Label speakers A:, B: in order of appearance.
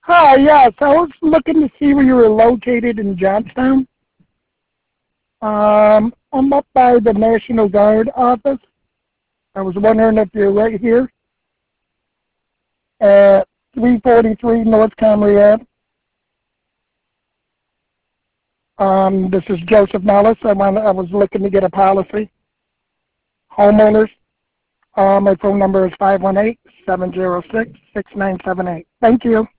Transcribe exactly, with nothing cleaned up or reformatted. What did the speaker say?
A: Hi, yes, I was looking to see where you were located in Johnstown. Um, I'm up by the National Guard office. I was wondering if you're right here at three forty-three North Comrie Ave. Um, this is Joseph Nellis. I want, I was looking to get a policy. Homeowners. Uh, my phone number is five one eight, seven zero six, six nine seven eight. Thank you.